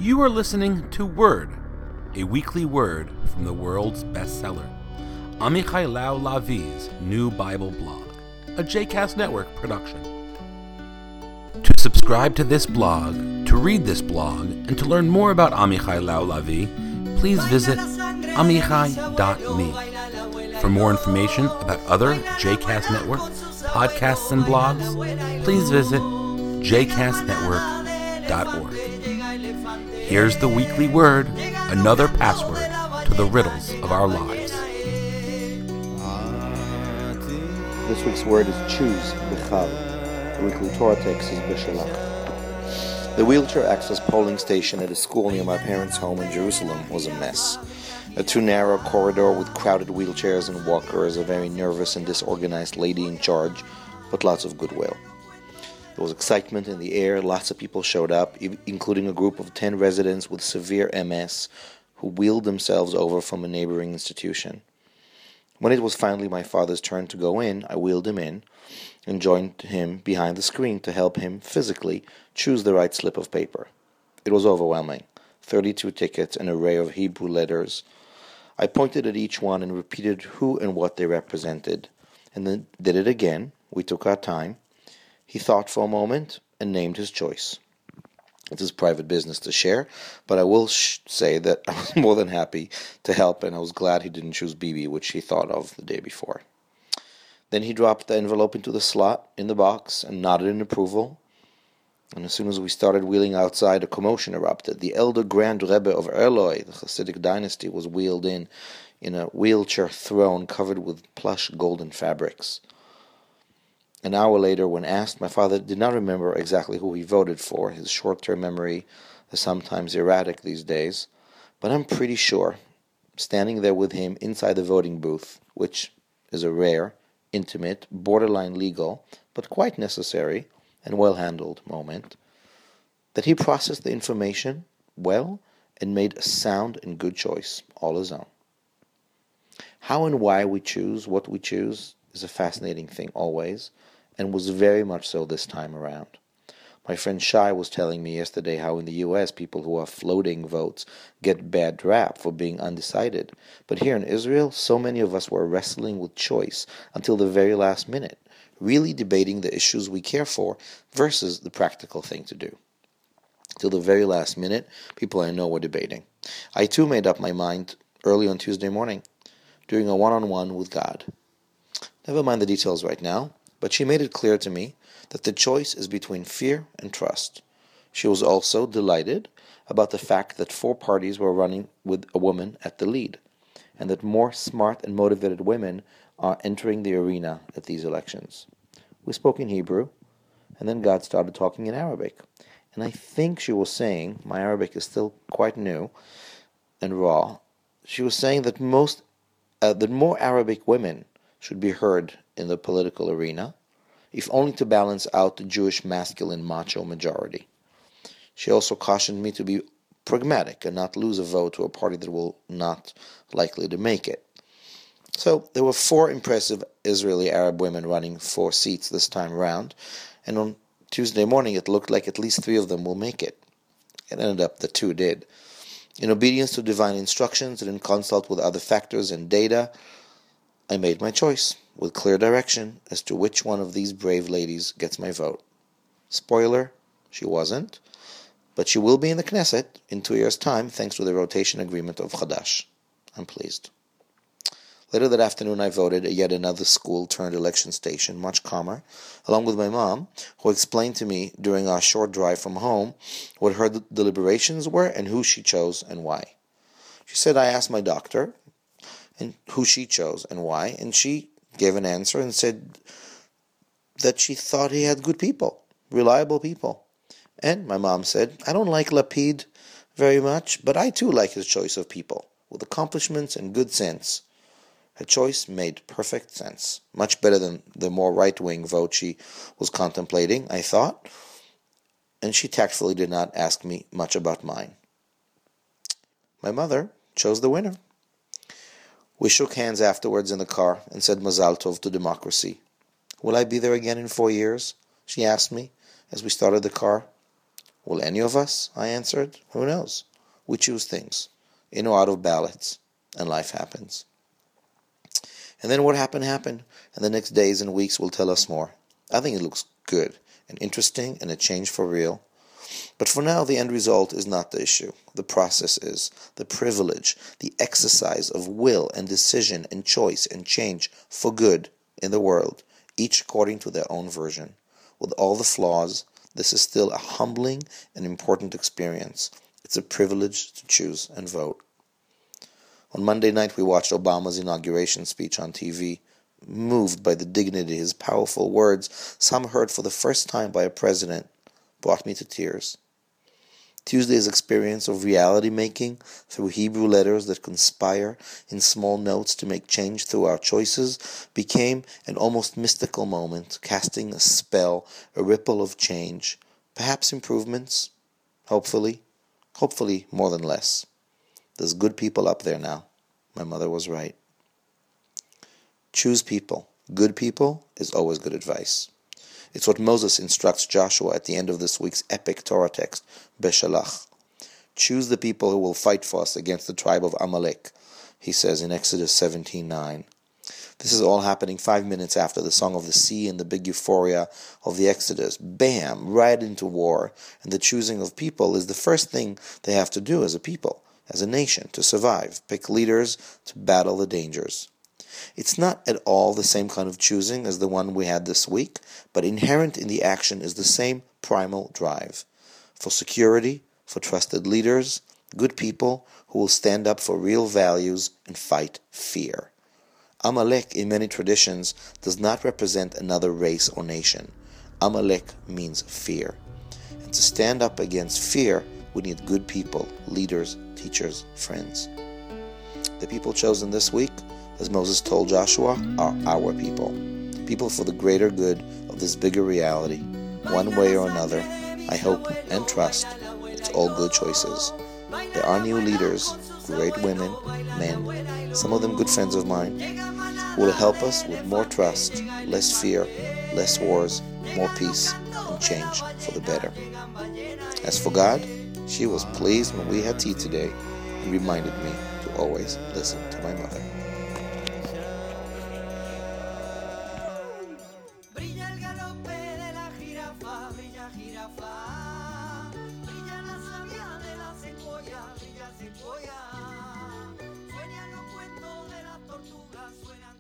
You are listening to Word, a weekly word from the world's bestseller, Amichai Lau-Lavie's new Bible blog, a JCast Network production. To subscribe to this blog, to read this blog, and to learn more about Amichai Lau-Lavie, please visit amichai.me. For more information about other JCast Network podcasts and blogs, please visit jcastnetwork.org. Here's the weekly word, another password to the riddles of our lives. This week's word is choose, Bechal. The weekly Torah text is Beshalach. The wheelchair access polling station at a school near my parents' home in Jerusalem was a mess. A too narrow corridor with crowded wheelchairs and walkers, a very nervous and disorganized lady in charge, but lots of goodwill. There was excitement in the air, lots of people showed up, including a group of 10 residents with severe MS who wheeled themselves over from a neighboring institution. When it was finally my father's turn to go in, I wheeled him in and joined him behind the screen to help him physically choose the right slip of paper. It was overwhelming. 32 tickets, an array of Hebrew letters. I pointed at each one and repeated who and what they represented, and then did it again. We took our time. He thought for a moment and named his choice. It is private business to share, but I will say that I was more than happy to help, and I was glad he didn't choose Bibi, which he thought of the day before. Then he dropped the envelope into the slot in the box and nodded in approval. And as soon as we started wheeling outside, a commotion erupted. The elder Grand Rebbe of Erloi, the Hasidic dynasty, was wheeled in a wheelchair throne covered with plush golden fabrics. An hour later, when asked, my father did not remember exactly who he voted for. His short-term memory is sometimes erratic these days. But I'm pretty sure, standing there with him inside the voting booth, which is a rare, intimate, borderline legal, but quite necessary and well-handled moment, that he processed the information well and made a sound and good choice, all his own. How and why we choose what we choose is a fascinating thing always, and was very much so this time around. My friend Shai was telling me yesterday how in the U.S. people who are floating votes get bad rap for being undecided. But here in Israel, so many of us were wrestling with choice until the very last minute, really debating the issues we care for versus the practical thing to do. Till the very last minute, people I know were debating. I too made up my mind early on Tuesday morning, doing a one-on-one with God. Never mind the details right now, but she made it clear to me that the choice is between fear and trust. She was also delighted about the fact that 4 parties were running with a woman at the lead, and that more smart and motivated women are entering the arena at these elections. We spoke in Hebrew, and then God started talking in Arabic. And I think she was saying, my Arabic is still quite new and raw, she was saying that more Arabic women should be heard in the political arena, if only to balance out the Jewish masculine macho majority. She also cautioned me to be pragmatic and not lose a vote to a party that will not likely to make it. So there were 4 impressive Israeli Arab women running 4 seats this time around, and on Tuesday morning it looked like at least 3 of them will make it. It ended up that 2 did. In obedience to divine instructions and in consult with other factors and data, I made my choice, with clear direction as to which one of these brave ladies gets my vote. Spoiler, she wasn't, but she will be in the Knesset in 2 years' time thanks to the rotation agreement of Chadash. I'm pleased. Later that afternoon I voted at yet another school-turned-election station, much calmer, along with my mom, who explained to me during our short drive from home what her deliberations were and who she chose and why. She said I asked my doctor and who she chose and why, and she gave an answer and said that she thought he had good people, reliable people. And my mom said, I don't like Lapid very much, but I too like his choice of people, with accomplishments and good sense. Her choice made perfect sense, much better than the more right-wing vote she was contemplating, I thought, and she tactfully did not ask me much about mine. My mother chose the winner. We shook hands afterwards in the car and said Mazal Tov to democracy. Will I be there again in 4 years? She asked me as we started the car. Will any of us? I answered. Who knows? We choose things, in or out of ballots, and life happens. And then what happened, and the next days and weeks will tell us more. I think it looks good and interesting and a change for real. But for now, the end result is not the issue. The process is. The privilege, the exercise of will and decision and choice and change for good in the world, each according to their own version. With all the flaws, this is still a humbling and important experience. It's a privilege to choose and vote. On Monday night, we watched Obama's inauguration speech on TV. Moved by the dignity, his powerful words, some heard for the first time by a president, brought me to tears. Tuesday's experience of reality-making through Hebrew letters that conspire in small notes to make change through our choices became an almost mystical moment, casting a spell, a ripple of change, perhaps improvements, hopefully more than less. There's good people up there now. My mother was right. Choose people. Good people is always good advice. It's what Moses instructs Joshua at the end of this week's epic Torah text, Beshalach. Choose the people who will fight for us against the tribe of Amalek, he says in Exodus 17:9. This is all happening 5 minutes after the Song of the Sea and the big euphoria of the Exodus. Bam! Right into war. And the choosing of people is the first thing they have to do as a people, as a nation, to survive. Pick leaders to battle the dangers. It's not at all the same kind of choosing as the one we had this week, but inherent in the action is the same primal drive. For security, for trusted leaders, good people who will stand up for real values and fight fear. Amalek, in many traditions, does not represent another race or nation. Amalek means fear. And to stand up against fear, we need good people, leaders, teachers, friends. The people chosen this week, as Moses told Joshua, are our people. People for the greater good of this bigger reality. One way or another, I hope and trust it's all good choices. There are new leaders, great women, men, some of them good friends of mine, who will help us with more trust, less fear, less wars, more peace, and change for the better. As for God, she was pleased when we had tea today and reminded me to always listen to my mother. Sueñan los cuentos de las tortugas, suena